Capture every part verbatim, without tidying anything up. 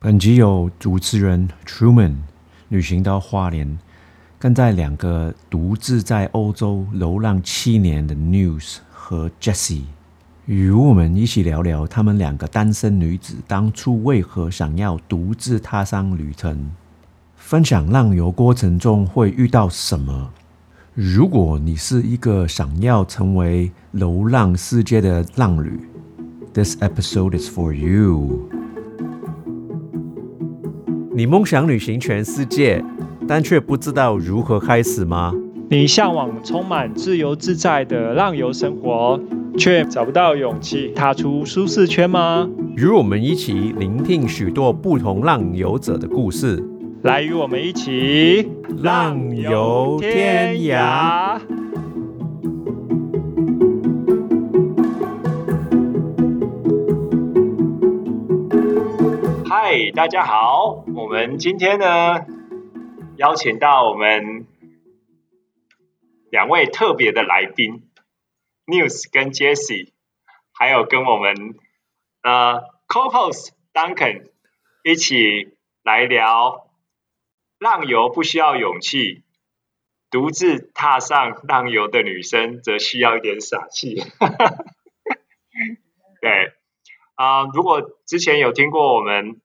本集有主持人 Truman 旅行到花莲，跟在两个独自在欧洲流浪七年的 News 和 Jessie， 与我们一起聊聊他们两个单身女子当初为何想要独自踏上旅程，分享浪游过程中会遇到什么。如果你是一个想要成为流浪世界的浪旅， This episode is for you。你梦想旅行全世界，但却不知道如何开始吗？ 你向往充满自由自在的浪游生活，却找不到勇气踏出舒适圈吗？ 与我们一起聆听许多不同浪游者的故事， 来与我们一起浪游天涯。 嗨，大家好，我们今天呢邀请到我们两位特别的来宾 News 跟 Jessie， 还有跟我们呃 Co-host Duncan 一起来聊浪游不需要勇气，独自踏上浪游的女生则需要一点傻气。对啊、呃，如果之前有听过我们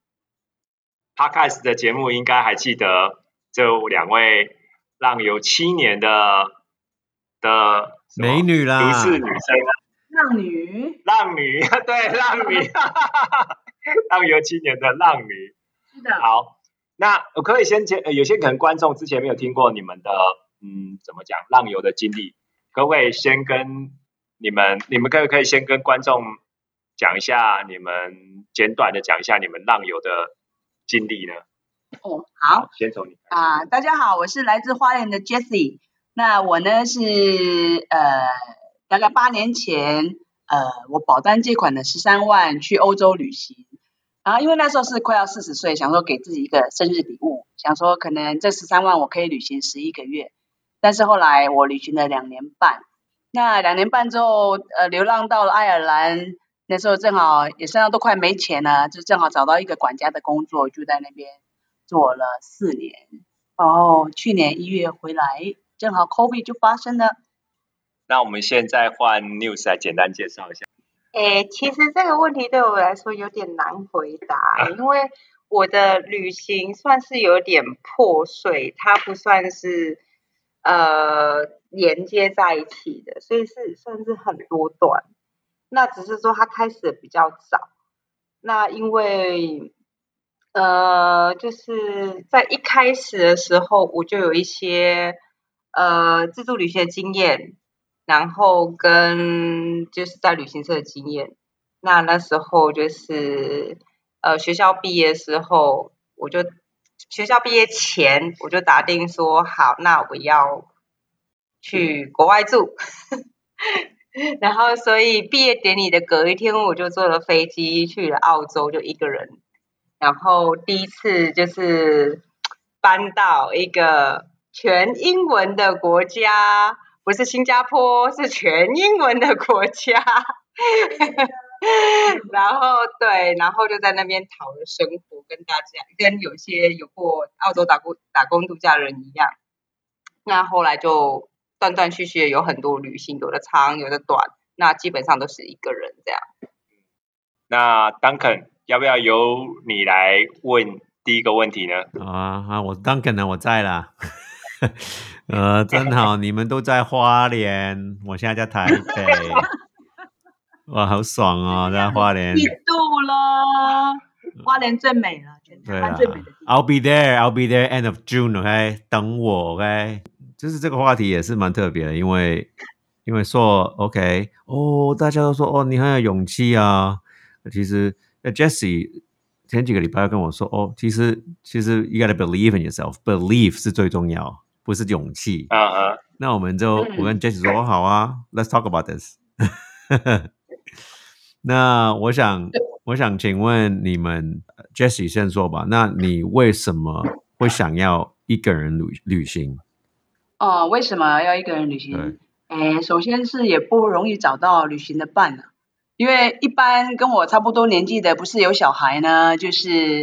Podcast 的节目，应该还记得这两位浪游七年的的美女啦， 独自女生， 浪女， 浪女，对，浪女，浪游七年的浪女。 是的。 好，那我可以先接，有些可能观众之前没有听过你们的，嗯，怎么讲浪游的经历，可不可以先跟你们，你们可不可以先跟观众讲一下，你们简短的讲一下你们浪游的经历呢？ 哦，好， 先从你啊、呃，大家好，我是来自花莲的 Jessie。那我呢是呃，大概八年前，呃，我保单借款了十三万去欧洲旅行。然后因为那时候是快要四十岁，想说给自己一个生日礼物，想说可能这十三万我可以旅行十一个月。但是后来我旅行了两年半，那两年半之后，呃，流浪到了爱尔兰。那时候正好也身上都快没钱了，就正好找到一个管家的工作，就在那边做了四年。然后去年一月回来，正好 COVID 就发生了。 那我们现在换 News 来简单介绍一下。 诶，其实这个问题对我来说有点难回答，因为我的旅行算是有点破碎，它不算是呃连接在一起的，所以是算是很多段。那只是说它开始的比较早，那因为呃就是在一开始的时候我就有一些呃自助旅行的经验，然后跟就是在旅行社的经验。那那时候就是呃学校毕业的时候，我就学校毕业前我就打定说好，那我要去国外住。然后所以毕业典礼的隔一天我就坐了飞机去了澳洲，就一个人。然后第一次就是搬到一个全英文的国家，不是新加坡，是全英文的国家。然后对，然后就在那边讨了生活，跟大家跟有些有过澳洲打工打工度假的人一样。那后来就断断续续有很多旅行，有的长有的短，那基本上都是一个人这样。 那 Duncan 要不要由你来问第一个问题呢？ 啊啊，我 Duncan 呢，我在啦。呃，真好，你们都在花莲，我现在在台北。哇，好爽哦，在花莲。 嫉妒了，花莲最美了，全台湾最美的地方。 I'll be there, I'll be there end of June, OK， 等我 OK。就是这个话题也是蛮特别的，因为因为说 OK 哦，大家都说哦，你很有勇气啊。其实 Jessie 前几个礼拜跟我说哦，其实其实 you gotta believe in yourself, believe 是最重要，不是勇气。 啊哈、uh-huh. 那我们就、嗯、我跟 Jessie 说、哦、好啊 ，Let's talk about this 。那我想我想请问你们 Jessie 先说吧，那你为什么会想要一个人 旅, 旅行？ 哦，为什么要一个人旅行？诶，首先是也不容易找到旅行的伴啊，因为一般跟我差不多年纪的，不是有小孩呢，就是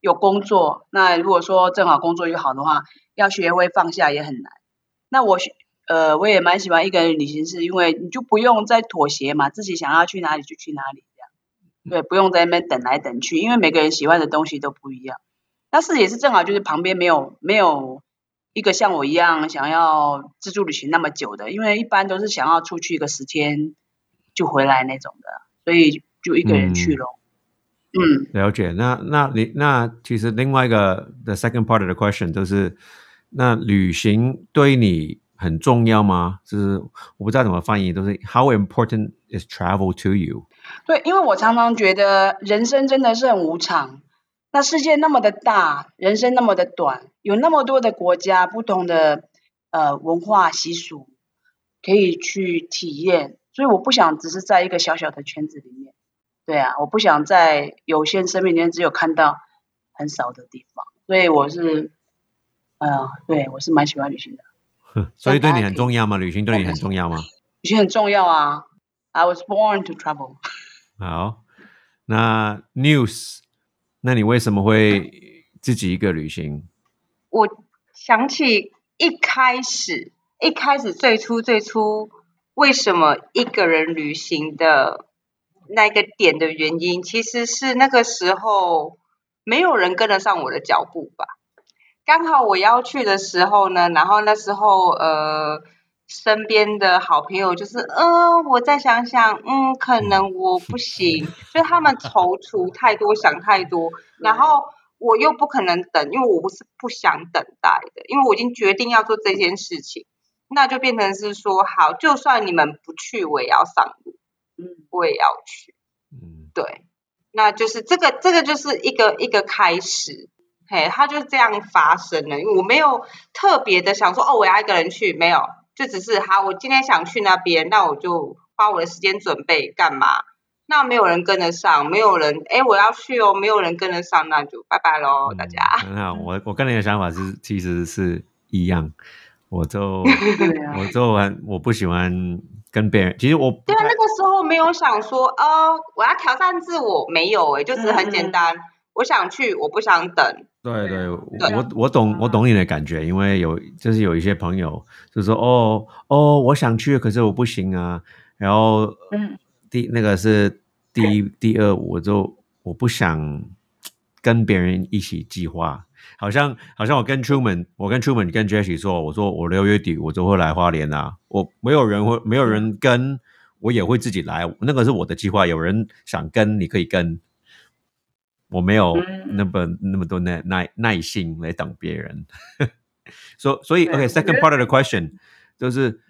有工作，那如果说正好工作又好的话，要学会放下也很难。那我呃我也蛮喜欢一个人旅行，是因为你就不用再妥协嘛，自己想要去哪里就去哪里这样。对，不用在那边等来等去，因为每个人喜欢的东西都不一样。但是也是正好就是旁边没有没有一个像我一样想要自助旅行那么久的，因为一般都是想要出去一个十天就回来那种的，所以就一个人去咯。嗯， 嗯了解。那那你那其实另外一个 the second part of the question 就是那旅行对你很重要吗？就是我不知道怎么翻译，都是 How important is travel to you？ 对，因为我常常觉得人生真的是很无常。那世界那么的大，人生那么的短，有那么多的国家，不同的呃文化习俗可以去体验，所以我不想只是在一个小小的圈子里面。对啊，我不想在有限生命里面只有看到很少的地方，所以我是呃，对我是蛮喜欢旅行的。 所以对你很重要吗？旅行对你很重要吗？ 旅行很重要啊 ，I was born to travel。 好，那 News。那你为什么会自己一个旅行？ 我想起一开始，一开始最初最初为什么一个人旅行的那个点的原因，其实是那个时候没有人跟得上我的脚步吧。刚好我要去的时候呢，然后那时候呃。身边的好朋友就是，嗯、呃，我再想想，嗯，可能我不行，就他们踌躇太多，想太多，然后我又不可能等，因为我不是不想等待的，因为我已经决定要做这件事情，那就变成是说，好，就算你们不去，我也要上路，嗯，我也要去，嗯，对，那就是这个，这个就是一个一个开始。嘿，它就是这样发生了，因为我没有特别的想说，哦，我要一个人去，没有。就只是好，我今天想去那边，那我就花我的时间准备干嘛？那没有人跟得上，没有人，哎，我要去哦，没有人跟得上，那就拜拜咯，嗯、大家。 很好，我我跟你的想法是其实是一样，我就我就很我不喜欢跟别人，其实我对啊，那个时候没有想说，呃，我要挑战自我，没有哎，就只是很简单，嗯、我想去，我不想等。 对对，我我懂我懂你的感觉，因为有就是有一些朋友就说哦哦，我想去，可是我不行啊。然后嗯，第那个是第一第二，我就我不想跟别人一起计划，好像好像我跟 Truman， 我跟 Truman 跟 Jessie 说，我说我六月底我就会来花莲啊，我没有人会没有人跟，我也会自己来，那个是我的计划，有人想跟你可以跟。我没有那么、嗯、那么多耐耐耐心来等别人，所、so, 所以 OK second part of the question 就是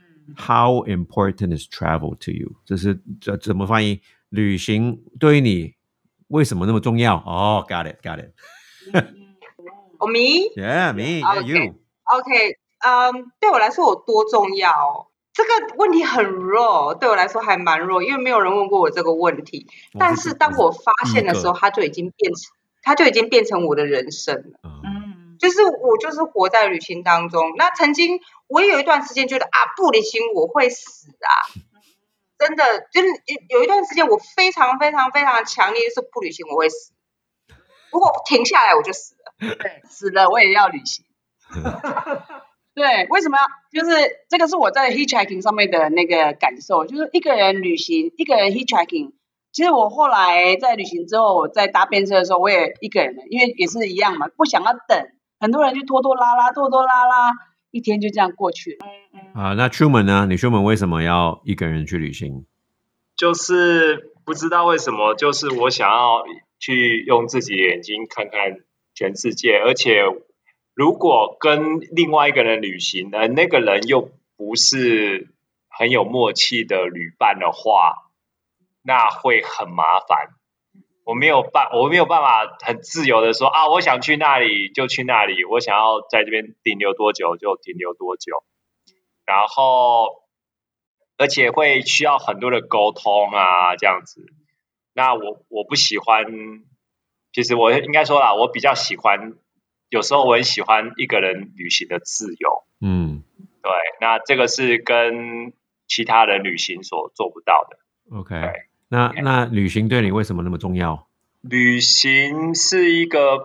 How important is travel to you？ 就是怎么翻译？旅行对于你为什么那么重要？哦、oh, ，got it got it 。 哦 me yeah me yeah you OK 嗯、um, 对我来说有多重要？这个问题很弱，对我来说还蛮弱，因为没有人问过我这个问题。但是当我发现的时候，它就已经变成，它就已经变成我的人生了。嗯，就是我就是活在旅行当中。那曾经我也有一段时间觉得啊，不旅行我会死啊，真的就是有一段时间我非常非常非常强烈，就是不旅行我会死。如果停下来我就死了。 对，死了我也要旅行。对，为什么？就是这个是我在 hitchhiking 上面的那个感受，就是一个人旅行，一个人 hitchhiking。其实我后来在旅行之后，我在搭便车的时候，我也一个人，因为也是一样嘛，不想要等，很多人就拖拖拉拉，拖拖拉拉，一天就这样过去了。 嗯嗯。啊，那 Truman 呢？你 Truman 为什么要一个人去旅行？ 就是不知道为什么，就是我想要去用自己的眼睛看看全世界，而且。如果跟另外一个人旅行呢，那个人又不是很有默契的旅伴的话，那会很麻烦。我没有办，我没有办法很自由的说啊，我想去那里就去那里，我想要在这边停留多久就停留多久。然后，而且会需要很多的沟通啊，这样子。那我我不喜欢，其实我应该说啦，我比较喜欢。有时候我很喜欢一个人旅行的自由，嗯，对，那这个是跟其他人旅行所做不到的。 OK， 那那旅行对你为什么那么重要？ 旅行是一个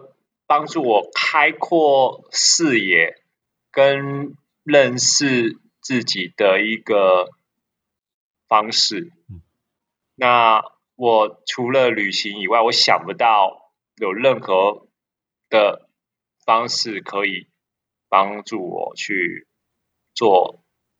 帮助我开阔视野跟认识自己的一个方式。那我除了旅行以外，我想不到有任何的方式可以帮助我去做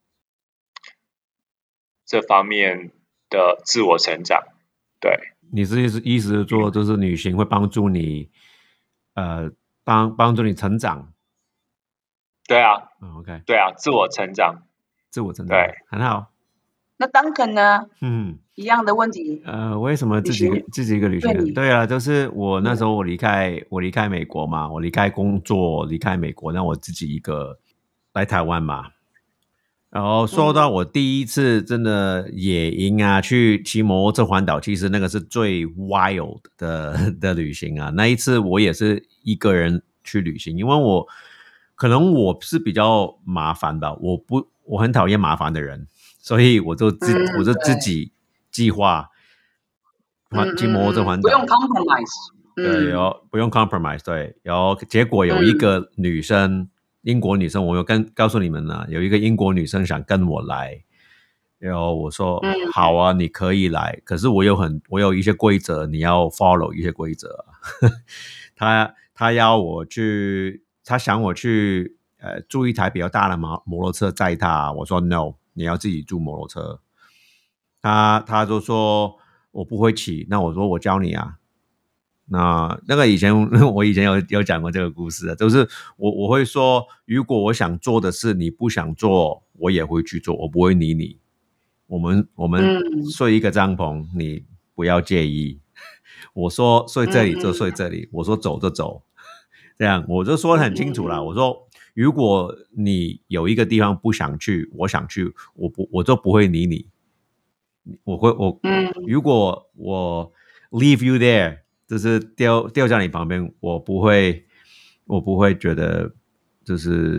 这方面的自我成长。对， 你是意思意思说，就是旅行会帮助你，呃，帮帮助你成长。 对啊、 哦、，OK， 对啊，自我成长， 自我成长， 对， 很好。 那 Duncan 呢？ 嗯， 一样的问题。 呃，为什么自己旅行自己一个旅行人？ 对你对啊，就是我那时候我离开我离开美国嘛，我离开工作离开美国，那我自己一个来台湾嘛。然后说到我第一次真的野营啊，去骑摩托车环岛，其实那个是最 wild 的的旅行啊。那一次我也是一个人去旅行，因为我可能我是比较麻烦吧，我不我很讨厌麻烦的人，所以我就自、 嗯我就自己计划环骑摩托车环岛， 不用 compromise。 对，然后不用 compromise， 对，然后结果有一个女生。嗯英国女生，我有跟告诉你们呢，有一个英国女生想跟我来，然后我说、嗯、好啊，你可以来，可是我有很我有一些规则，你要 follow 一些规则、啊。她她要我去，她想我去呃租一台比较大的摩摩托车载她，我说 no， 你要自己租摩托车。她她就说我不会骑，那我说我教你啊。那那个以前我以前有有讲过这个故事的，就是我我会说，如果我想做的事你不想做，我也会去做，我不会理你。我们我们睡一个帐篷，你不要介意。我说睡这里就睡这里，我说走就走，这样我就说得很清楚啦。我说如果你有一个地方不想去，我想去，我不我就不会理你。我会我如果我 leave you there。就是掉掉在你旁边，我不会，我不会觉得就是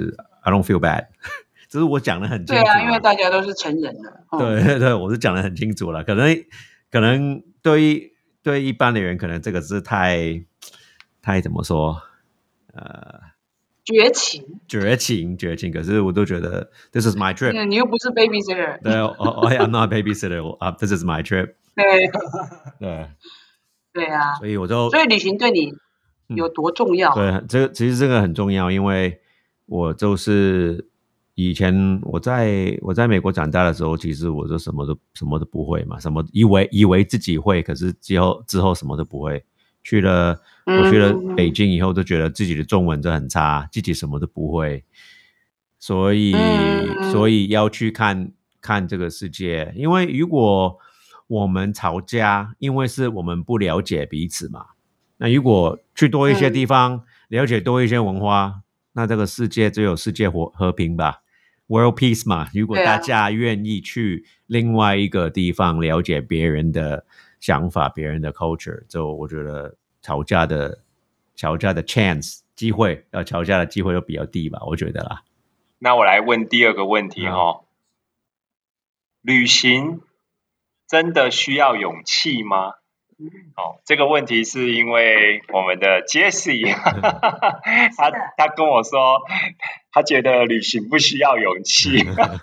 I don't feel bad， 就是我讲得很清楚。 对啊，因为大家都是成人了。 嗯、对对，我是讲得很清楚了。可能可能对于对一般的人，可能这个是太太怎么说？呃， 绝情， 绝情，绝情。可是我都觉得 this is my trip。 你又不是 babysitter。 对，我我 I'm not a babysitter。This is my trip。 对对。 对啊， 所以我就， 所以旅行对你有多重要、啊嗯？对，这个其实这个很重要，因为我就是以前我在我在美国长大的时候，其实我就什么都什么都不会嘛，什么以为以为自己会，可是之后之后什么都不会。去了我去了北京以后，就觉得自己的中文就很差，自己什么都不会，所以、嗯、所以要去看看这个世界，因为如果我们吵架，因为是我们不了解彼此嘛。那如果去多一些地方，嗯、了解多一些文化，那这个世界就有世界和和平吧 ，World Peace 嘛。如果大家愿意去另外一个地方了解别人的想法、别人的 culture， 就我觉得吵架的吵架的 chance 机会，要吵架的机会就比较低吧，我觉得啦。 那我来问第二个问题哦，嗯、旅行真的需要勇气吗？哦，这个问题是因为我们的 Jessie， 他他跟我说，他觉得旅行不需要勇气，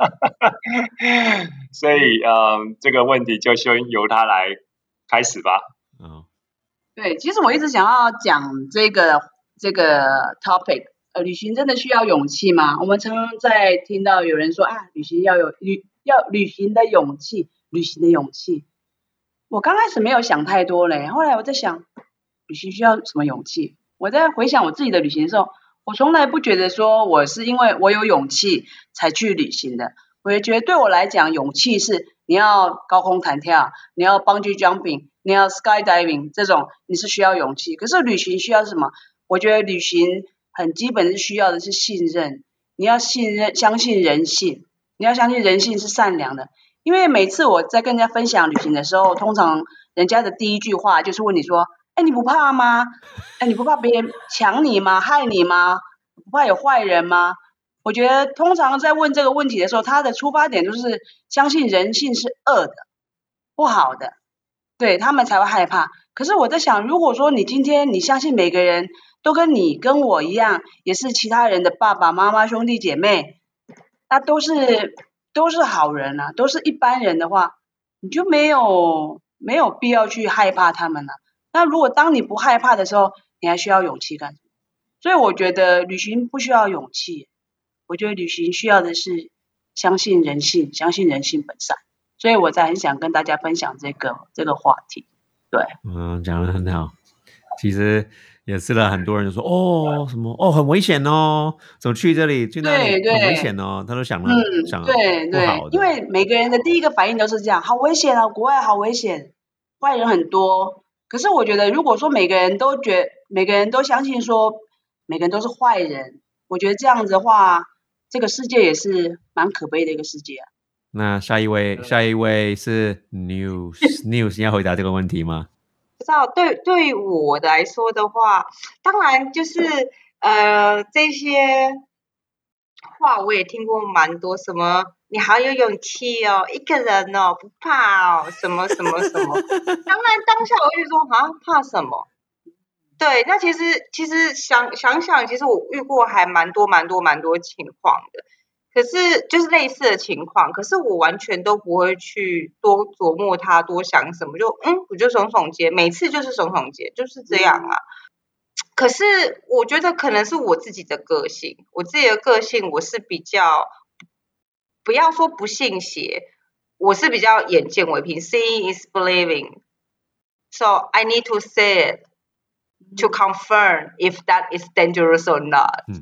所以嗯，这个问题就先由他来开始吧。 哦， 对，其实我一直想要讲这个这个 topic， 呃，旅行真的需要勇气吗？我们常常在听到有人说啊，旅行要有旅要旅行的勇气。旅行的勇气，我刚开始没有想太多嘞，后来我在想，旅行需要什么勇气？我在回想我自己的旅行的时候，我从来不觉得说我是因为我有勇气才去旅行的，我也觉得对我来讲，勇气是你要高空弹跳，你要 bungee jumping， 你要 skydiving 这种，你是需要勇气。可是旅行需要什么？我觉得旅行很基本是需要的是信任，你要信任，相信人性，你要相信人性是善良的。因为每次我在跟人家分享旅行的时候，通常人家的第一句话就是问你说，哎，你不怕吗？哎，你不怕别人抢你吗？害你吗？不怕有坏人吗？我觉得通常在问这个问题的时候，他的出发点就是相信人性是恶的、不好的，对，他们才会害怕。可是我在想，如果说你今天你相信每个人都跟你跟我一样，也是其他人的爸爸妈妈兄弟姐妹，那都是都是好人啊，都是一般人的话，你就没有没有必要去害怕他们了、啊。那如果当你不害怕的时候，你还需要勇气干什么？所以我觉得旅行不需要勇气，我觉得旅行需要的是相信人性，相信人性本善。所以我才很想跟大家分享这个这个话题。对， 嗯，讲得很好。其实也是了，很多人就说哦什么哦很危险哦，怎么去这里去那里很危险哦，他都想了、嗯、想了对对， 不好的， 因为每个人的第一个反应都是这样，好危险啊，国外好危险，坏人很多。可是我觉得，如果说每个人都觉每个人都相信说每个人都是坏人，我觉得这样子的话，这个世界也是蛮可悲的一个世界啊。 那下一位，下一位是 News News， 你要回答这个问题吗？ 不知道，对对我来说的话，当然就是呃这些话我也听过蛮多，什么你好有勇气哦，一个人哦不怕哦，什么什么什么。当然当下我就说啊怕什么？对，那其实其实想想想，其实我遇过还蛮多蛮多蛮多情况的。可是就是类似的情况，可是我完全都不会去多琢磨它，多想什么，就嗯，我就耸耸肩，每次就是耸耸肩，就是这样啊。可是我觉得可能是我自己的个性，我自己的个性我是比较，不要说不信邪，我是比较眼见为凭 ，seeing is believing， so I need to see it to confirm if that is dangerous or not。嗯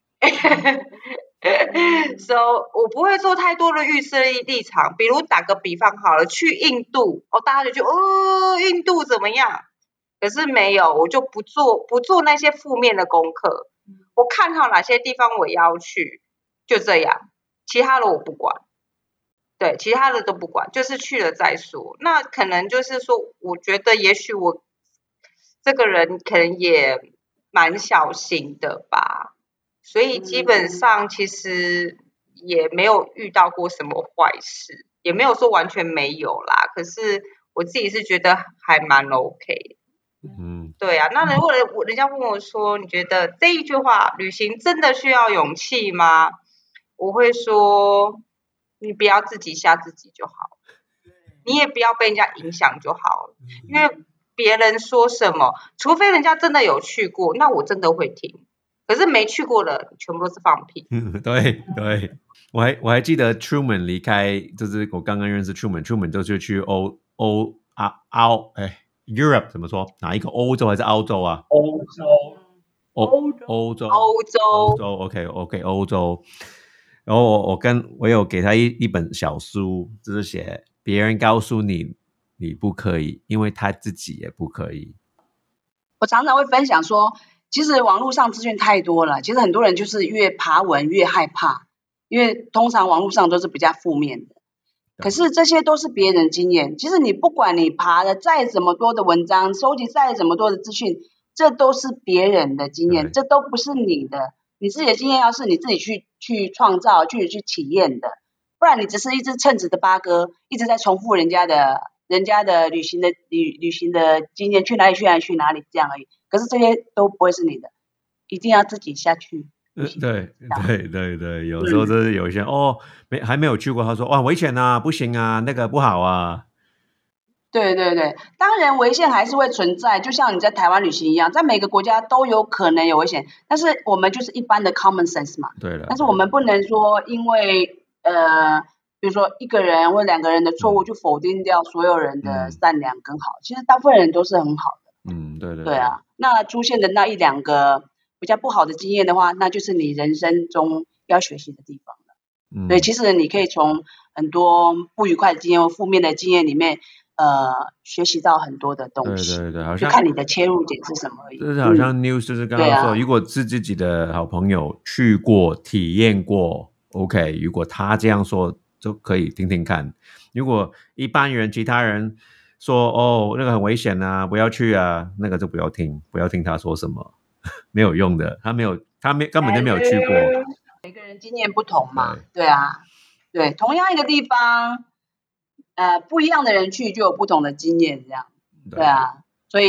So 我不会做太多的预设立场，比如打个比方好了，去印度哦，大家就觉得哦，印度怎么样？可是没有，我就不做不做那些负面的功课。我看好哪些地方我要去，就这样，其他的我不管。对，其他的都不管，就是去了再说。那可能就是说，我觉得也许我这个人可能也蛮小心的吧。所以基本上其实也没有遇到过什么坏事，也没有说完全没有啦。可是我自己是觉得还蛮 OK。嗯，对啊。那如果人家问我说，你觉得这一句话，旅行真的需要勇气吗？我会说，你不要自己吓自己就好，你也不要被人家影响就好，因为别人说什么，除非人家真的有去过，那我真的会听。可是没去过的全部都是放屁。 对对，我还我还记得 Truman 离开，就是我刚刚认识 Truman，Truman 就是去欧欧啊澳哎 Europe 怎么说？哪一个欧洲还是澳洲啊？ 欧洲， 欧洲欧洲欧洲欧洲 OK OK 欧洲。然后我我跟我有给他一一本小书，就是写别人告诉你你不可以，因为他自己也不可以。 我常常会分享说，其实网络上资讯太多了，其实很多人就是越爬文越害怕，因为通常网络上都是比较负面的。可是这些都是别人的经验，其实你不管你爬了再怎么多的文章，收集再怎么多的资讯，这都是别人的经验，这都不是你的。你自己的经验要是你自己去去创造、去去体验的，不然你只是一只称职的八哥，一直在重复人家的、人家的旅行的旅旅行的经验，去哪里去哪里去哪里这样而已。可是这些都不会是你的，一定要自己下去。 呃，对对对对，有时候就是有一些、嗯、哦，没还没有去过，他说哇危险啊，不行啊，那个不好啊。 对对对，当然危险还是会存在，就像你在台湾旅行一样，在每个国家都有可能有危险，但是我们就是一般的 common sense 嘛。 对了。 但是我们不能说因为呃，比如说一个人或两个人的错误就否定掉所有人的善良跟好，嗯、其实大部分人都是很好的。 嗯，对对对。对啊，那出现的那一两个比较不好的经验的话，那就是你人生中要学习的地方了。嗯。对，其实你可以从很多不愉快的经验或负面的经验里面。呃，学习到很多的东西， 对对对，好像就看你的切入点是什么而已。 就是好像 News 就是刚刚说， 嗯啊、 如果是自己的好朋友去过、体验过 ，OK， 如果他这样说，就可以听听看。如果一般人、其他人说哦，那个很危险啊，不要去啊，那个就不要听，不要听他说什么，没有用的，他没有，他没根本就没有去过。 每个人经验不同嘛，对, 对啊，对，同样一个地方。呃，不一样的人去就有不同的经验，这样，对啊，所以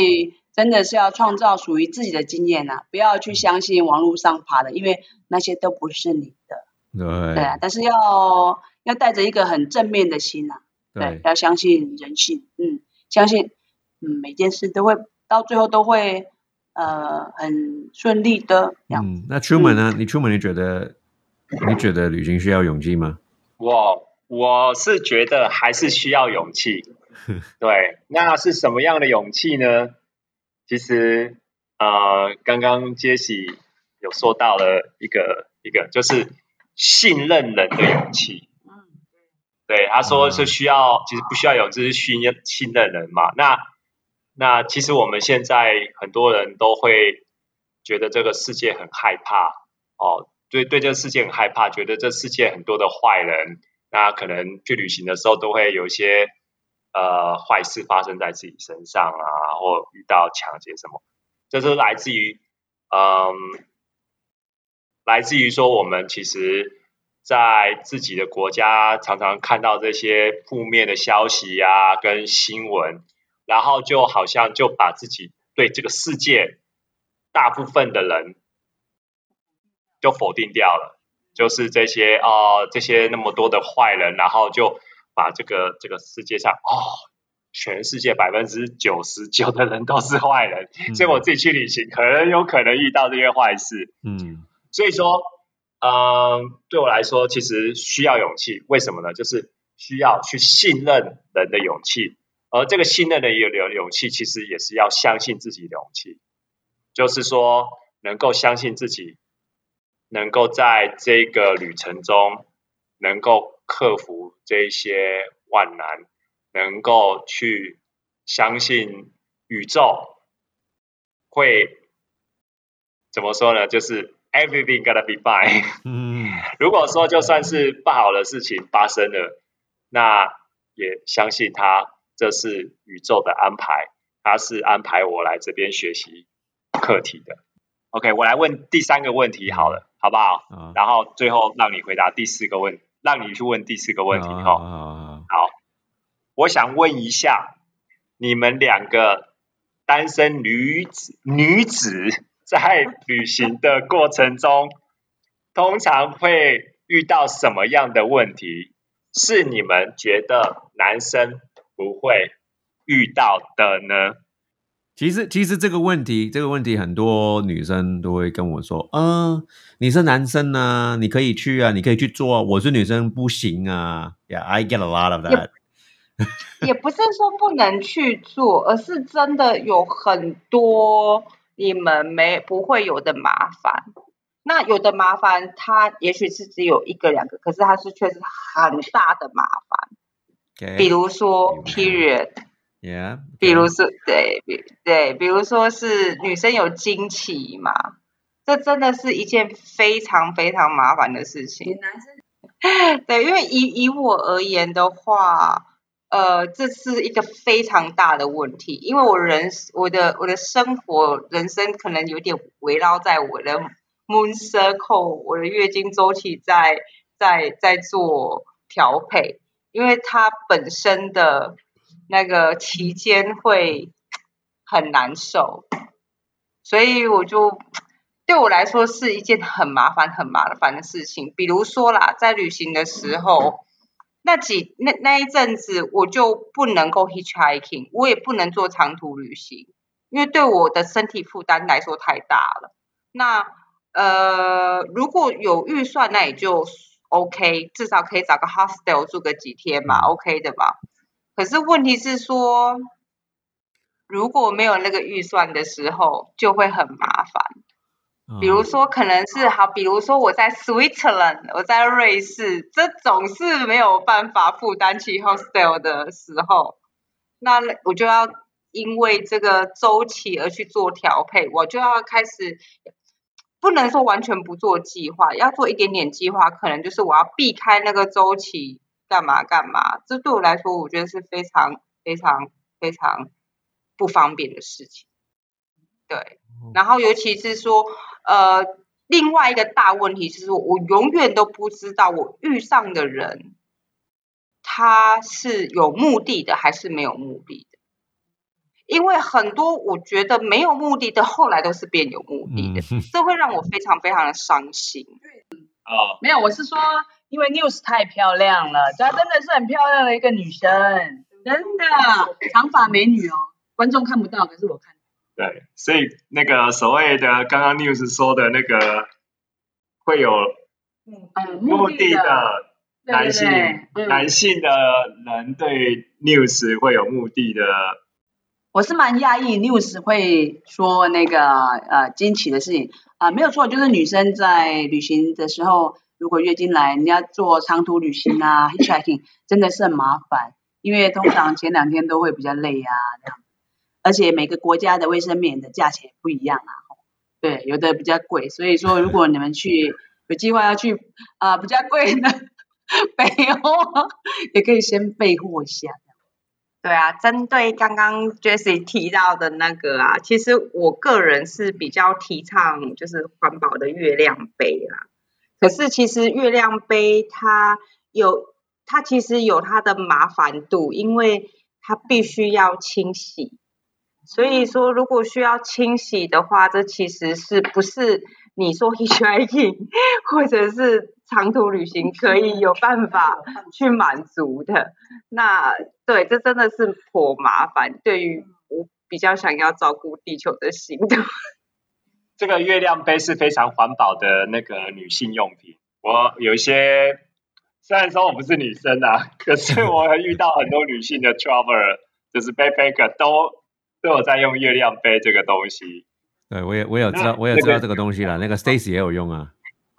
真的是要创造属于自己的经验啊，不要去相信网络上爬的，因为那些都不是你的。 对对啊，但是要要带着一个很正面的心啊，对， 对要相信人性，嗯，相信嗯每件事都会到最后都会呃很顺利的这样。 嗯，那 Truman 呢？你 Truman 你觉得你觉得旅行需要勇气吗？ 我我是觉得还是需要勇气。对，那是什么样的勇气呢？其实呃，刚刚 Jessie 有说到了一个一个，就是信任人的勇气。 嗯， 对，他说是需要，其实不需要勇气，是信任信任人嘛。那那其实我们现在很多人都会觉得这个世界很害怕哦，对对，这个世界很害怕，觉得这世界很多的坏人，那可能去旅行的时候都会有一些呃坏事发生在自己身上啊，或遇到抢劫什么，这是来自于嗯，来自于说我们其实在自己的国家常常看到这些负面的消息啊，跟新闻，然后就好像就把自己对这个世界大部分的人就否定掉了，就是这些哦、呃，这些那么多的坏人，然后就把这个这个世界上哦，全世界百分之九十九的人都是坏人，嗯、所以我自己去旅行，可能有可能遇到这些坏事，嗯，所以说，嗯，对我来说，其实需要勇气，为什么呢？就是需要去信任人的勇气，而这个信任的勇勇气，其实也是要相信自己的勇气，就是说能够相信自己。能够在这个旅程中，能够克服这些万难，能够去相信宇宙会怎么说呢？就是 everything gonna be fine。嗯，如果说就算是不好的事情发生了，那也相信它，这是宇宙的安排，它是安排我来这边学习课题的。OK， 我来问第三个问题好了，好不好？嗯、然后最后让你回答第四个问，让你去问第四个问题哈。好，好，我想问一下，你们两个单身女子女子在旅行的过程中，通常会遇到什么样的问题？是你们觉得男生不会遇到的呢？ 其实，其实这个问题，这个问题很多女生都会跟我说，嗯，你是男生啊，你可以去啊，你可以去做啊，我是女生不行啊。Yeah, I get a lot of that 也。也不是说不能去做，而是真的有很多你们没不会有的麻烦。那有的麻烦，它也许是只有一个两个，可是它是却是很大的麻烦。Okay. 比如说 period。Yeah, okay. 比如说对对，比如说是女生有经期嘛，这真的是一件非常非常麻烦的事情。对，因为以以我而言的话，呃，这是一个非常大的问题，因为我人我的我的生活人生可能有点围绕在我的 moon circle， 我的月经周期在在在做调配，因为它本身的那个期间会很难受，所以我就对我来说是一件很麻烦很麻烦的事情。比如说啦，在旅行的时候，那几那那一阵子我就不能够 hitchhiking， 我也不能做长途旅行，因为对我的身体负担来说太大了。那呃如果有预算，那也就 OK， 至少可以找个 hostel 住个几天嘛， OK 的嘛。可是问题是说，如果没有那个预算的时候，就会很麻烦。比如说可能是好，比如说我在 Switzerland， 我在瑞士，这总是没有办法负担起 hostel 的时候，那我就要因为这个周期而去做调配，我就要开始不能说完全不做计划，要做一点点计划，可能就是我要避开那个周期干嘛干嘛，这对我来说我觉得是非常非常非常不方便的事情。对，然后尤其是说呃另外一个大问题就是我永远都不知道我遇上的人他是有目的的还是没有目的的， 因为很多我觉得没有目的的，后来都是变有目的的， 嗯、 这会让我非常非常的伤心。 哦， 没有，我是说，因为 News 太漂亮了，她真的是很漂亮的一个女生，真的长发美女哦，观众看不到，可是我看到。 对，所以那个所谓的刚刚 News 说的那个会有嗯目的的男性， 对对对嗯、 男性的人对 News 会有目的的。 我是蛮讶异 News 会说那个呃惊奇的事情啊、呃，没有错，就是女生在旅行的时候，如果月经来，人家做长途旅行啊 hitchhiking 真的是很麻烦，因为通常前两天都会比较累啊这样，而且每个国家的卫生棉的价钱不一样啊，对，有的比较贵，所以说如果你们去有计划要去啊、呃、比较贵的北欧，也可以先备货一下。 对啊，针对刚刚 Jessie 提到的那个啊，其实我个人是比较提倡就是环保的月亮杯啦。可是其实月亮杯它有，它其实有它的麻烦度，因为它必须要清洗。所以说，如果需要清洗的话，这其实是不是你说 hitchhiking 或者是长途旅行可以有办法去满足的？那对，这真的是颇麻烦，对于我比较想要照顾地球的心的。 这个月亮杯是非常环保的那个女性用品。我有一些，虽然说我不是女生啊，可是我遇到很多女性的 traveler， 就是 backpacker 都。都有在用月亮杯这个东西， 对我也我有知道，我也知道这个东西啦。那个 Stacy 也有用啊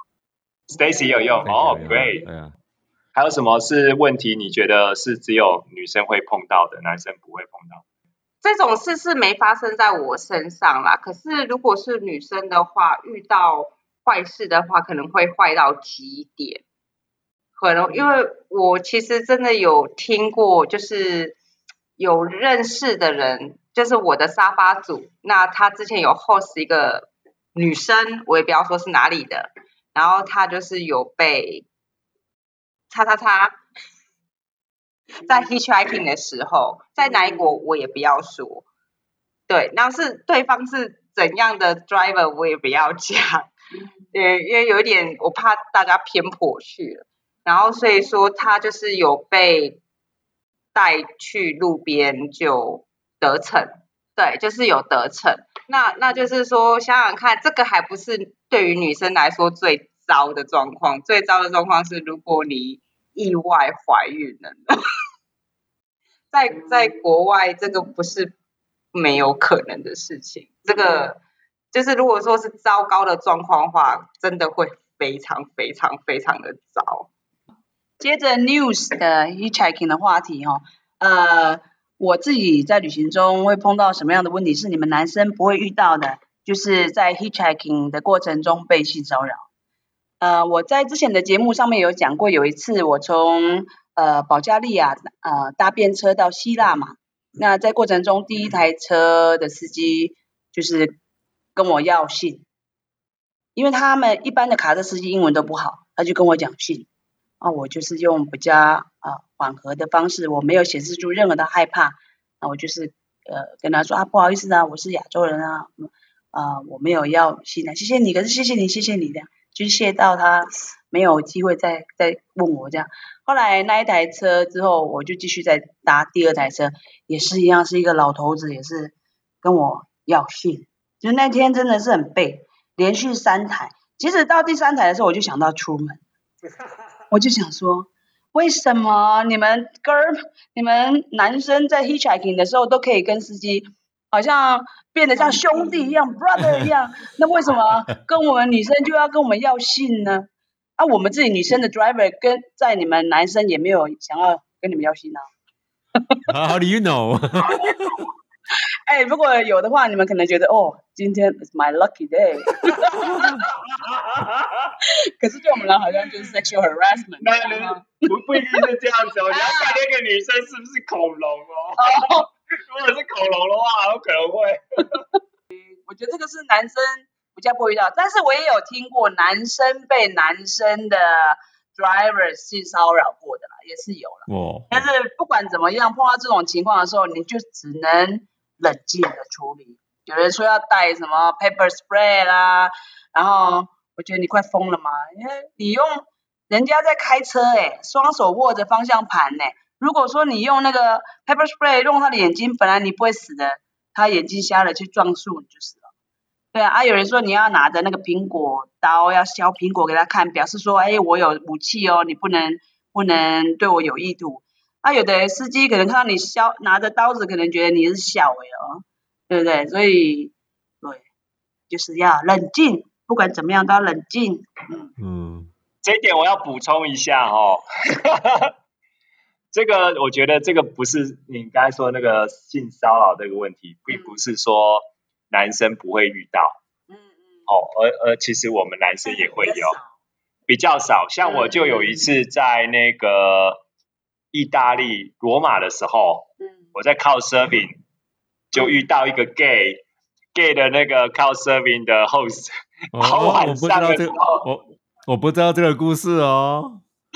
，Stacy 也有用哦 ，Great。 对啊。 还有什么是问题？你觉得是只有女生会碰到的，男生不会碰到？ 这种事是没发生在我身上啦。可是如果是女生的话，遇到坏事的话，可能会坏到极点。可能因为我其实真的有听过，就是有认识的人，就是我的沙发组，那他之前有 host 一个女生，我也不要说是哪里的，然后他就是有被叉叉叉，在 hitchhiking 的时候，在哪一国我也不要说，对，那是对方是怎样的 driver 我也不要讲，对，因为有一点我怕大家偏颇去了，然后所以说他就是有被带去路边就得逞，对，就是有得逞。那那就是说，想想看，这个还不是对于女生来说最糟的状况，最糟的状况是如果你意外怀孕了，在在国外这个不是没有可能的事情，这个就是如果说是糟糕的状况的话，真的会非常非常非常的糟。 接着 news 的 hitchhiking 的话题哈、哦，呃，我自己在旅行中会碰到什么样的问题是你们男生不会遇到的，就是在 hitchhiking 的过程中被性骚扰。呃，我在之前的节目上面有讲过，有一次我从呃保加利亚呃搭便车到希腊嘛，那在过程中第一台车的司机就是跟我要信，因为他们一般的卡车司机英文都不好，他就跟我讲信。啊，我就是用比较啊缓和的方式，我没有显示出任何的害怕，那我就是呃跟他说啊不好意思啊，我是亚洲人啊，啊、呃、我没有要信啊，谢谢你，可是谢谢你，谢谢你这样，就谢到他没有机会再再问我这样。后来那一台车之后，我就继续再搭第二台车，也是一样，是一个老头子，也是跟我要信，就那天真的是很背，连续三台，其实到第三台的时候，我就想到出门。我就想说，为什么你们哥儿、你们男生在 hitchhiking 的时候都可以跟司机好像变得像兄弟一样 ，brother 一样，那为什么跟我们女生就要跟我们要信呢？啊，我们自己女生的 driver 跟在你们男生也没有想要跟你们要信啊。 How do you know 哎、欸，如果有的话，你们可能觉得哦，今天 is my lucky day 。可是对我们来好像就是 sexual harassment。 那不不一定是这样子哦，你要看那个女生是不是恐龙哦。哦如果是恐龙的话，有可能会。 我觉得这个是男生比较不会遇到，但是我也有听过男生被男生的 driver 性骚扰过的啦，也是有了。 哦。 但是不管怎么样，碰到这种情况的时候，你就只能冷静的处理。有人说要带什么 paper spray 啦，然后我觉得你快疯了嘛，因为你用人家在开车诶，双手握着方向盘诶，如果说你用那个 paper spray 用他的眼睛，本来你不会死的，他眼睛瞎了去撞树你就死了。对啊，啊有人说你要拿着那个苹果刀要削苹果给他看，表示说哎我有武器哦，你不能不能对我有意图。啊有的司机可能看到你削拿着刀子，可能觉得你是小诶哦，对不对？所以对，就是要冷静，不管怎么样都要冷静。嗯嗯， 这一点我要补充一下哦。这个我觉得这个不是你刚才说那个性骚扰这个问题，并不是说男生不会遇到， 嗯嗯， 哦，而而其实我们男生也会有，比较少。像我就有一次在那个意大利罗马的时候， 嗯， 我在靠 serving 就遇到一个 gay gay 的那个靠 serving 的 host，然后哦，我晚不知上道这个， 的时候， 我我不知道这个故事哦。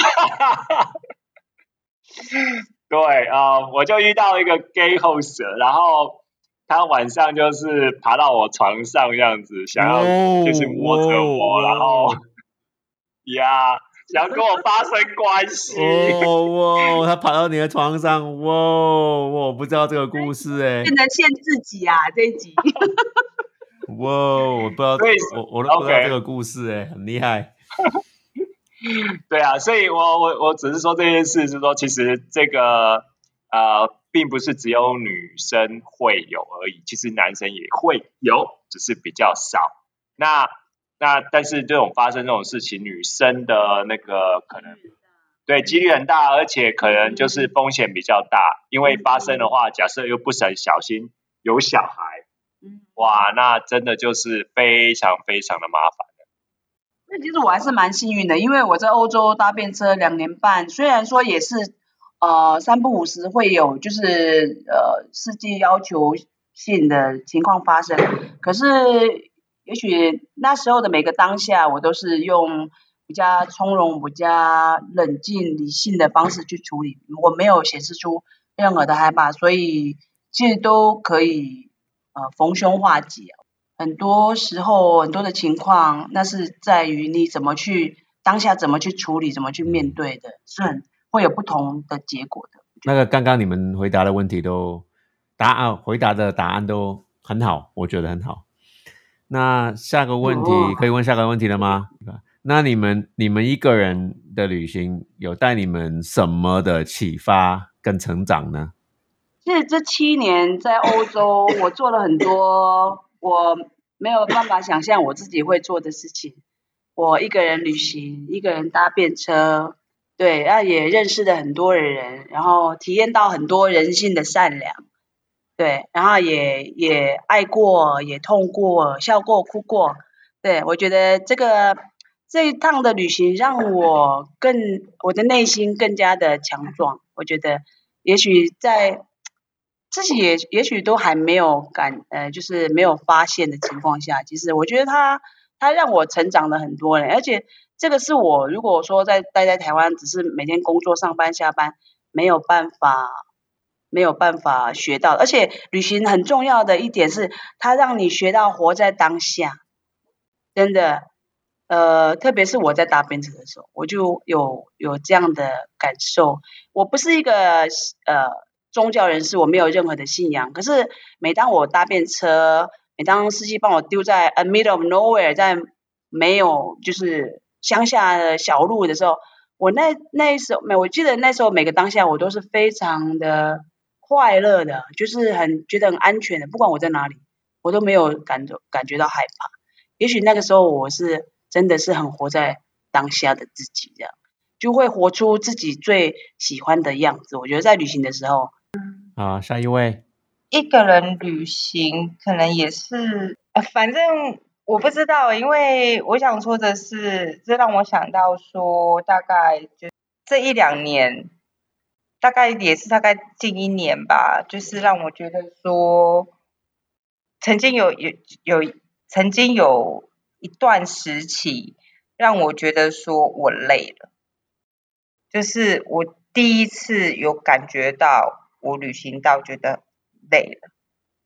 对啊、呃我就遇到一个 gay host，然后他晚上就是爬到我床上这样子，想要就是摸着我，然后呀，想要跟我发生关系。 哦哇，他爬到你的床上，哇，我不知道这个故事哎， 不能限自己啊这一集。 哇，我不知道， 所以我我都不知道 OK 这个故事哎，很厉害。 对啊，所以我我我只是说这件事是说，其实这个呃，并不是只有女生会有而已，其实男生也会有，只是比较少。那那但是这种发生这种事情，女生的那个可能对几率很大，而且可能就是风险比较大，因为发生的话，假设又不很小心有小孩，哇，那真的就是非常非常的麻烦。 那其实我还是蛮幸运的，因为我在欧洲搭便车两年半，虽然说也是呃三不五时会有就是呃司机要求性的情况发生，可是也许那时候的每个当下，我都是用比较从容、比较冷静、理性的方式去处理，我没有显示出任何的害怕，所以其实都可以呃逢凶化吉。很多时候很多的情况，那是在于你怎么去当下怎么去处理，怎么去面对的，是很会有不同的结果的。 那个刚刚你们回答的问题都答案回答的答案都很好，我觉得很好。那下个问题、 哦可以问下个问题了吗？那你们你们一个人的旅行有带你们什么的启发跟成长呢？ 其实这七年在欧洲，我做了很多我没有办法想象我自己会做的事情。我一个人旅行，一个人搭便车，对，然后也认识了很多的人，然后体验到很多人性的善良，对，然后也也爱过，也痛过，笑过，哭过，对，我觉得这个这一趟的旅行让我更我的内心更加的强壮。我觉得也许在自己也也许都还没有感呃，就是没有发现的情况下，其实我觉得他他让我成长了很多嘞，而且这个是我如果说在待在台湾，只是每天工作上班下班，没有办法没有办法学到，而且旅行很重要的一点是，它让你学到活在当下，真的。呃，特别是我在搭便车的时候，我就有有这样的感受。我不是一个呃宗教人士，我没有任何的信仰。可是每当我搭便车，每当司机帮我丢在 a middle of nowhere， 在没有就是乡下的小路的时候，我那那时候，我记得那时候每个当下我都是非常的快乐的，就是很觉得很安全的，不管我在哪里，我都没有感觉感觉到害怕。也许那个时候我是真的是很活在当下的自己，这样就会活出自己最喜欢的样子。我觉得在旅行的时候， 好，下一位。 一个人旅行可能也是，呃，反正我不知道，因为我想说的是，这让我想到说，大概就这一两年，大概也是大概近一年吧，就是让我觉得说，曾经有有有曾经有一段时期，让我觉得说我累了，就是我第一次有感觉到我旅行到觉得累了。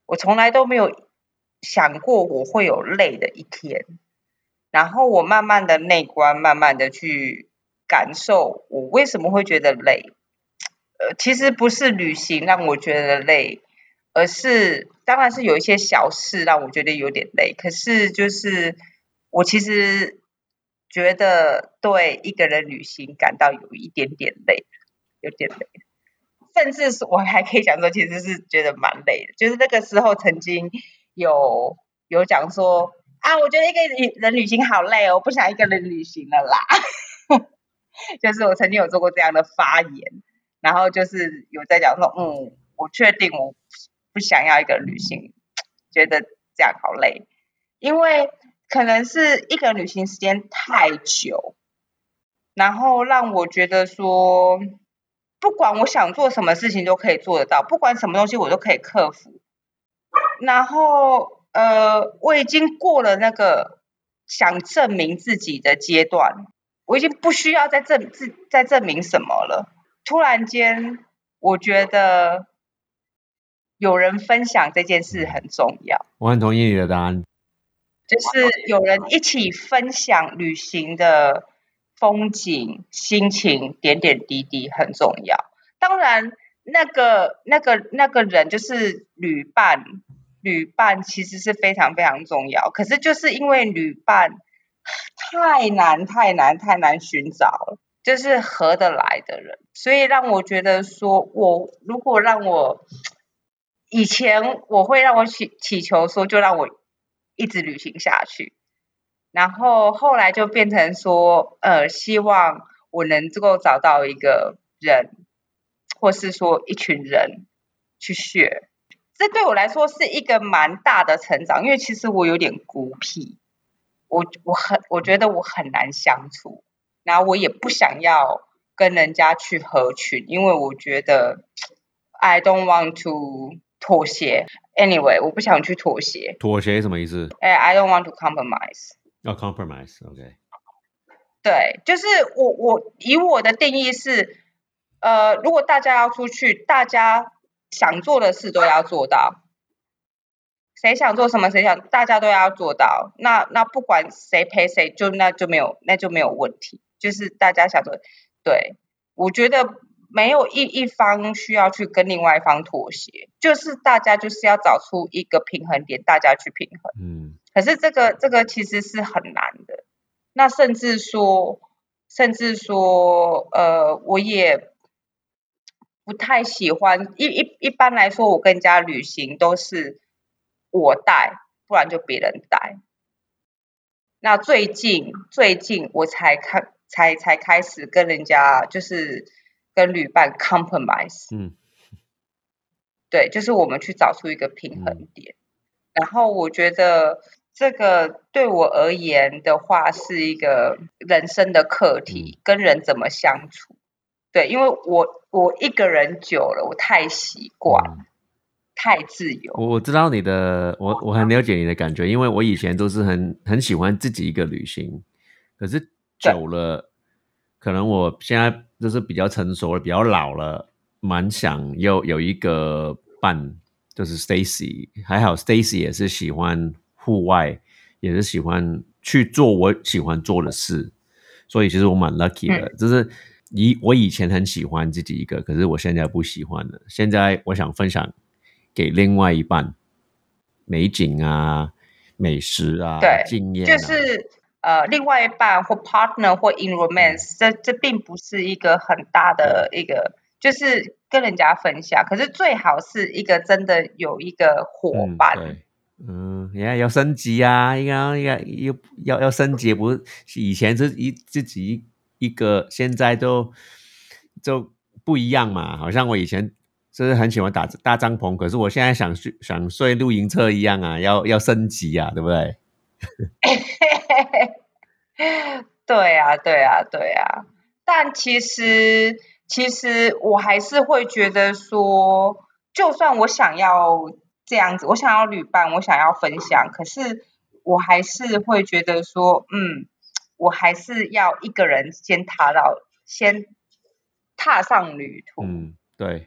我从来都没有想过我会有累的一天。然后我慢慢的内观，慢慢的去感受我为什么会觉得累。呃，其实不是旅行让我觉得累，而是当然是有一些小事让我觉得有点累。可是就是我其实觉得对一个人旅行感到有一点点累，有点累。甚至是我还可以讲说，其实是觉得蛮累的。就是那个时候曾经有有讲说啊，我觉得一个人旅行好累哦，我不想一个人旅行了啦。就是我曾经有做过这样的发言，然后就是有在讲说，嗯，我确定我不想要一个人旅行，觉得这样好累，因为可能是一个旅行时间太久，然后让我觉得说，不管我想做什么事情都可以做得到，不管什么东西我都可以克服。然后呃，我已经过了那个想证明自己的阶段，我已经不需要再证自再证明什么了。突然间，我觉得有人分享这件事很重要。 我很同意你的答案， 就是有人一起分享旅行的风景、心情、点点滴滴很重要。当然，那个、那个、那个人就是旅伴，旅伴其实是非常非常重要。可是就是因为旅伴太难、太难、太难寻找了，就是合得来的人，所以让我觉得说，我如果让我以前我会让我祈祈求说，就让我一直旅行下去。然后后来就变成说，呃，希望我能够找到一个人，或是说一群人去share。这对我来说是一个蛮大的成长，因为其实我有点孤僻，我我很我觉得我很难相处，然后我也不想要跟人家去合群，因为我觉得 I don't want to 妥协。Anyway， 我不想去妥协。 妥协什么意思？ 哎 ，I don't want to compromise。 要 compromise，OK。 对，就是我我以我的定义是，呃，如果大家要出去，大家想做的事都要做到，谁想做什么，谁想，大家都要做到。那那不管谁陪谁，就那就没有那就没有问题。就是大家想做，对，我觉得没有一一方需要去跟另外一方妥协，就是大家就是要找出一个平衡点，大家去平衡。 嗯。 可是这个这个其实是很难的。那甚至说，甚至说，呃，我也不太喜欢。一一一般来说，我跟人家旅行都是我带，不然就别人带。那最近最近我才开才才开始跟人家就是跟旅伴 compromise。 嗯。 对，就是我们去找出一个平衡点。嗯、然后我觉得。这个对我而言的话，是一个人生的课题，嗯、跟人怎么相处。对，因为我我一个人久了，我太习惯，嗯、太自由。 我知道你的，我我很了解你的感觉，因为我以前都是很很喜欢自己一个旅行，可是久了，可能我现在就是比较成熟了，比较老了，蛮想要有一个伴，就是 Stacy， 还好 Stacy 也是喜欢户外，也是喜欢去做我喜欢做的事，所以其实我蛮 lucky 的，嗯、就是以我以前很喜欢自己一个，可是我现在不喜欢了。现在我想分享给另外一半，美景啊、美食啊、经验啊， 就是呃，另外一半或 partner 或 in romance，、嗯、这这并不是一个很大的一个，就是跟人家分享。可是最好是一个真的有一个伙伴。 嗯，对。嗯，也要升级啊，要要要要要升级，不是以前是一自己一个，现在都就不一样嘛。好像我以前就是很喜欢打大帐篷，可是我现在想睡想睡露营车一样啊，要要升级啊，对不对？ 对啊，对啊，对啊。但其实其实我还是会觉得说，就算我想要。这样子，我想要旅伴，我想要分享，可是我还是会觉得说，嗯，我还是要一个人先踏到，先踏上旅途， 嗯，对，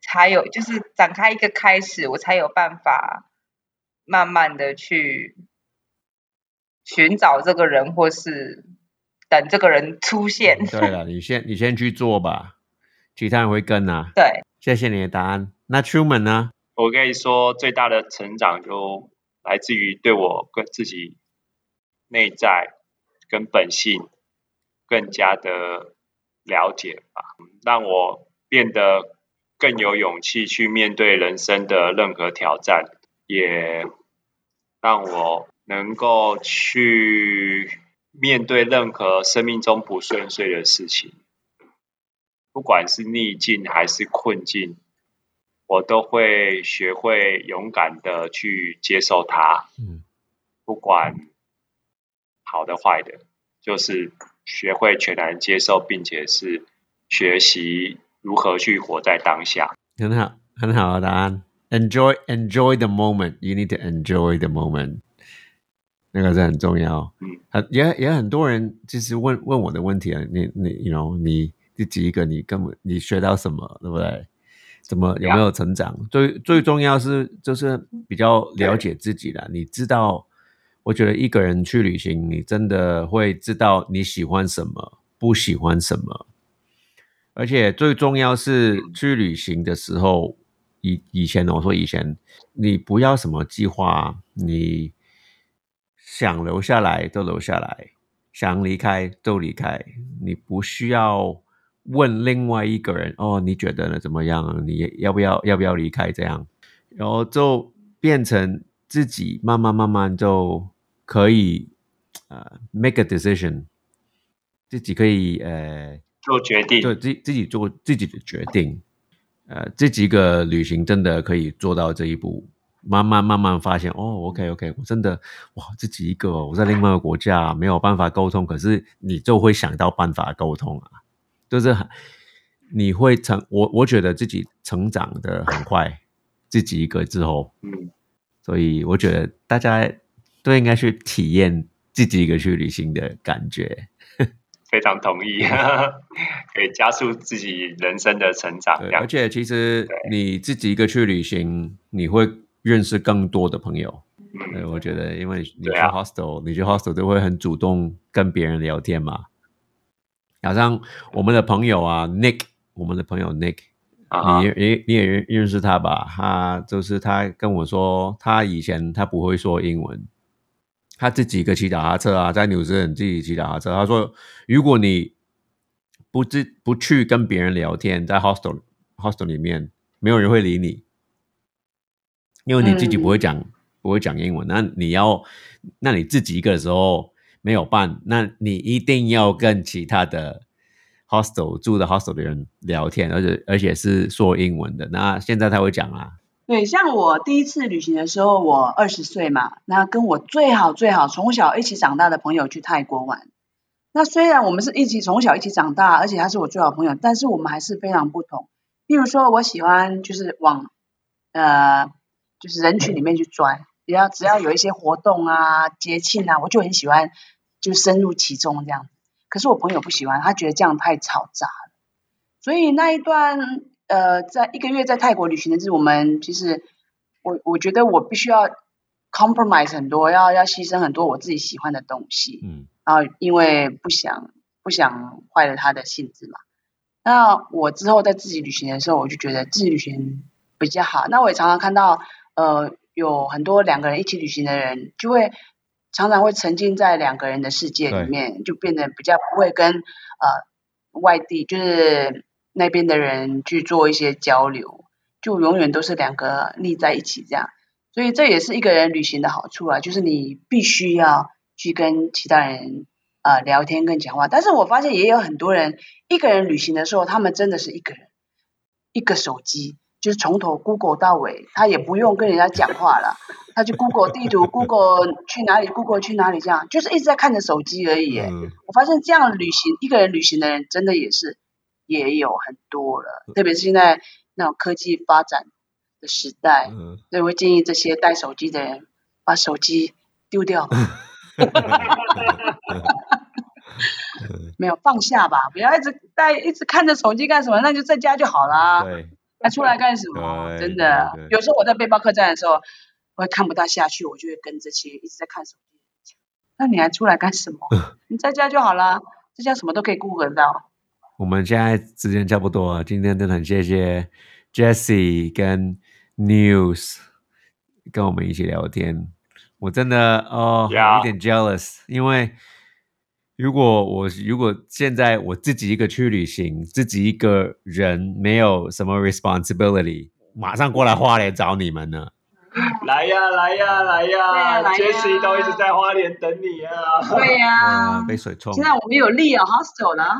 才有就是展开一个开始，我才有办法慢慢的去寻找这个人，或是等这个人出现。 嗯、对了，你先你先去做吧，其他人会跟啊。 对， 谢谢你的答案。那 Truman 呢？ 我可以说最大的成长就来自于对我跟自己内在跟本性更加的了解吧，让我变得更有勇气去面对人生的任何挑战，也让我能够去面对任何生命中不顺遂的事情，不管是逆境还是困境，我都会学会勇敢的去接受它， 嗯， 不管好的坏的，就是学会全然接受，并且是学习如何去活在当下。 很好，很好的答案。Enjoy, enjoy the moment. You need to enjoy the moment. 那个是很重要。 嗯， 也也很多人就是问问我的问题啊，你你 you know 你第几个你根本你学到什么，对不对？怎么有没有成长？最最重要是就是比较了解自己啦。你知道，我觉得一个人去旅行，你真的会知道你喜欢什么，不喜欢什么。而且最重要是去旅行的时候，以以前我说以前，你不要什么计划，你想留下来就留下来，想离开就离开，你不需要问另外一个人哦，你觉得呢怎么样？你要不要要不要离开这样？然后就变成自己慢慢慢慢就可以呃 make a decision， 自己可以呃做决定， 就自自己做自己的决定。呃，这几个旅行真的可以做到这一步，慢慢慢慢发现哦 ，OK OK， 我真的哇，自己一个、哦、我在另外一个国家没有办法沟通，可是你就会想到办法沟通啊，就是你会成我我觉得自己成长的很快，自己一个之后， 嗯， 所以我觉得大家都应该去体验自己一个去旅行的感觉。 非常同意，可以加速自己人生的成长。 对，而且其实你自己一个去旅行，你会认识更多的朋友。 嗯， 对，我觉得因为你去啊 hostel，、你去 hostel 都会很主动跟别人聊天嘛。好像我们的朋友啊 ，Nick， 我们的朋友 Nick，、 啊、 你也你也认识他吧？他就是他跟我说，他以前他不会说英文。他自己一个骑脚踏车啊，在纽西兰自己骑脚踏车。他说，如果你不自不去跟别人聊天，在 hostel hostel 里面，没有人会理你，因为你自己不会讲、嗯、不会讲英文。那你要，那你自己一个的时候没有办，那你一定要跟其他的 hostel 住的 hostel 的人聊天，而且而且是说英文的。那现在他会讲啊。 对，像我第一次旅行的时候，我二十岁嘛，那跟我最好最好从小一起长大的朋友去泰国玩。那虽然我们是一起从小一起长大，而且他是我最好的朋友，但是我们还是非常不同。例如说，我喜欢就是往呃就是人群里面去钻，只要只要有一些活动啊、节庆啊，我就很喜欢就深入其中这样。可是我朋友不喜欢，他觉得这样太嘈杂了。所以那一段。呃，在一个月在泰国旅行的日子，我们其实我我觉得我必须要 compromise 很多，要要牺牲很多我自己喜欢的东西，嗯，然后因为不想不想坏了他的兴致嘛。那我之后在自己旅行的时候，我就觉得自己旅行比较好。那我也常常看到，呃，有很多两个人一起旅行的人，就会常常会沉浸在两个人的世界里面，就变得比较不会跟呃外地就是。那边的人去做一些交流，就永远都是两个腻在一起这样，所以这也是一个人旅行的好处啊，就是你必须要去跟其他人呃聊天跟讲话。但是我发现也有很多人一个人旅行的时候，他们真的是一个人，一个手机，就是从头 Google 到尾，他也不用跟人家讲话了，他就 Google 地图 ，Google 去哪里 ，Google 去哪里，这样就是一直在看着手机而已耶。嗯、我发现这样旅行一个人旅行的人真的也是。也有很多了，特别是现在那种科技发展的时代，嗯、所以我会建议这些带手机的人把手机丢掉吧，没有放下吧，不要一直带一直看着手机干什么？那就在家就好啦。 对， 那出来干什么？真的，有时候我在背包客栈的时候，我会看不到下去，我就会跟这些一直在看手机。那你还出来干什么？你在家就好啦，在家什么都可以顾得到。 我们现在时间差不多了，今天真的很谢谢 Jessie 跟 News 跟我们一起聊天。我真的哦、 yeah. 有一点 jealous， 因为如果我如果现在我自己一个去旅行，自己一个人没有什么 responsibility， 马上过来花莲找你们呢。 来呀来呀来呀 ，Jessie 都一直在花莲等你啊。 对呀、 呃，被水冲。 现在我们有Leo Hostel 了，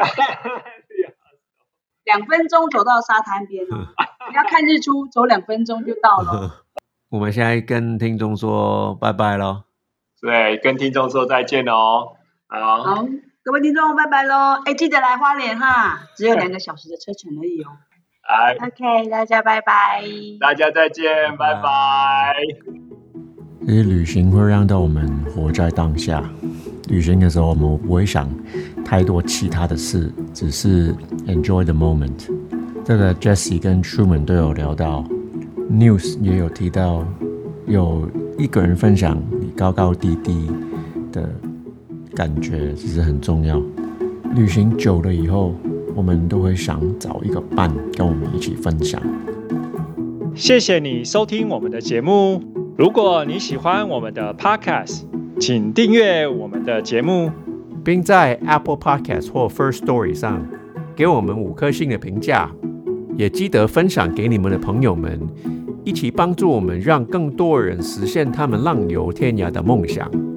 两分钟走到沙滩边了，不要看日出，走两分钟就到了。 我们现在跟听众说拜拜咯。 对，跟听众说再见哦。好， 好，各位听众，拜拜咯！哎，记得来花莲哈，只有两个小时的车程而已哦。 来 OK， 大家拜拜。 大家再见，拜拜。 其实旅行会让到我们活在当下。旅行的时候，我们不会想太多其他的事，只是 enjoy the moment。这个 Jessie 跟 Truman 都有聊到 ，News 也有提到，有一个人分享你高高低低的感觉，其实很重要。旅行久了以后，我们都会想找一个伴跟我们一起分享。 谢谢你收听我们的节目。如果你喜欢我们的 Podcast， 请订阅我们的节目， 并在 Apple Podcast 或 First Story 上给我们五颗星的评价。也记得分享给你们的朋友们，一起帮助我们让更多人实现他们浪游天涯的梦想。